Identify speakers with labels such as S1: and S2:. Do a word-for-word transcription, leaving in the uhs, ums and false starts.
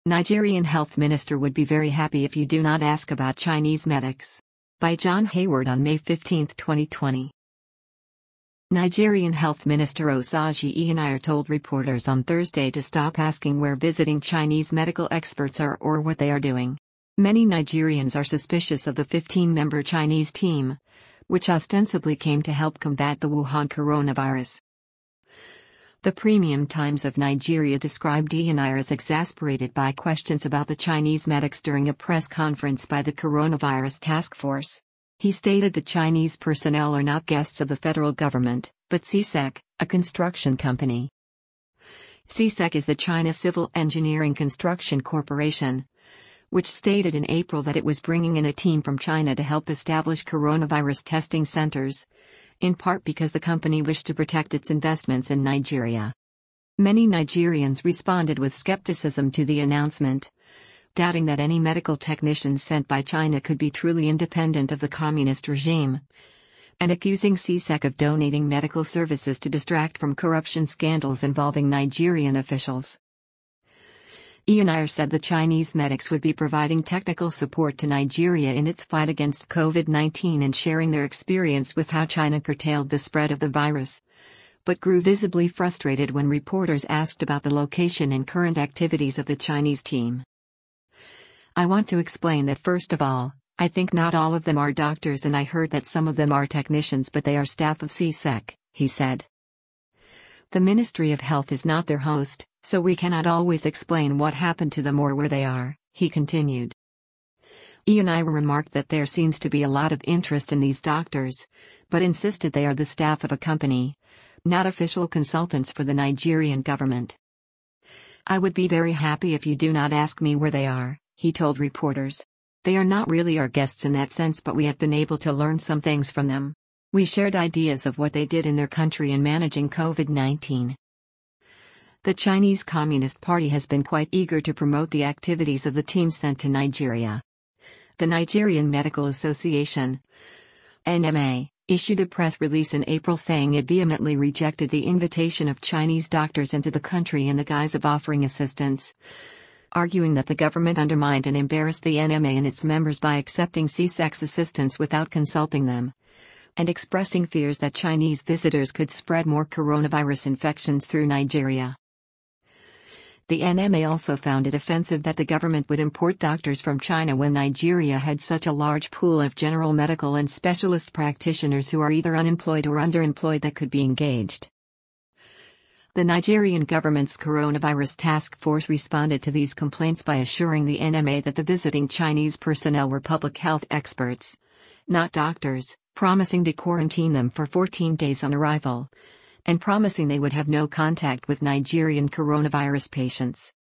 S1: Nigerian Health Minister would be very happy if you do not ask about Chinese medics. By John Hayward on May fifteenth, twenty twenty. Nigerian Health Minister Osagie Iheanair told reporters on Thursday to stop asking where visiting Chinese medical experts are or what they are doing. Many Nigerians are suspicious of the fifteen-member Chinese team, which ostensibly came to help combat the Wuhan coronavirus. The Premium Times of Nigeria described Iheanair as exasperated by questions about the Chinese medics during a press conference by the Coronavirus Task Force. He stated the Chinese personnel are not guests of the federal government, but C S E C, a construction company. C S E C is the China Civil Engineering Construction Corporation, which stated in April that it was bringing in a team from China to help establish coronavirus testing centers, in part because the company wished to protect its investments in Nigeria. Many Nigerians responded with skepticism to the announcement, doubting that any medical technicians sent by China could be truly independent of the communist regime, and accusing C S E C of donating medical services to distract from corruption scandals involving Nigerian officials. Iheanair said the Chinese medics would be providing technical support to Nigeria in its fight against COVID nineteen and sharing their experience with how China curtailed the spread of the virus, but grew visibly frustrated when reporters asked about the location and current activities of the Chinese team. I want to explain that first of all, I think not all of them are doctors and I heard that some of them are technicians but they are staff of C S E C, he said. The Ministry of Health is not their host, so we cannot always explain what happened to them or where they are, he continued. Iheanair remarked that there seems to be a lot of interest in these doctors, but insisted they are the staff of a company, not official consultants for the Nigerian government. I would be very happy if you do not ask me where they are, he told reporters. They are not really our guests in that sense, but we have been able to learn some things from them. We shared ideas of what they did in their country in managing COVID nineteen. The Chinese Communist Party has been quite eager to promote the activities of the team sent to Nigeria. The Nigerian Medical Association, N M A, issued a press release in April saying it vehemently rejected the invitation of Chinese doctors into the country in the guise of offering assistance, arguing that the government undermined and embarrassed the N M A and its members by accepting C S E C's assistance without consulting them, and expressing fears that Chinese visitors could spread more coronavirus infections through Nigeria. The N M A also found it offensive that the government would import doctors from China when Nigeria had such a large pool of general medical and specialist practitioners who are either unemployed or underemployed that could be engaged. The Nigerian government's coronavirus task force responded to these complaints by assuring the N M A that the visiting Chinese personnel were public health experts, not doctors, promising to quarantine them for fourteen days on arrival, and promising they would have no contact with Nigerian coronavirus patients.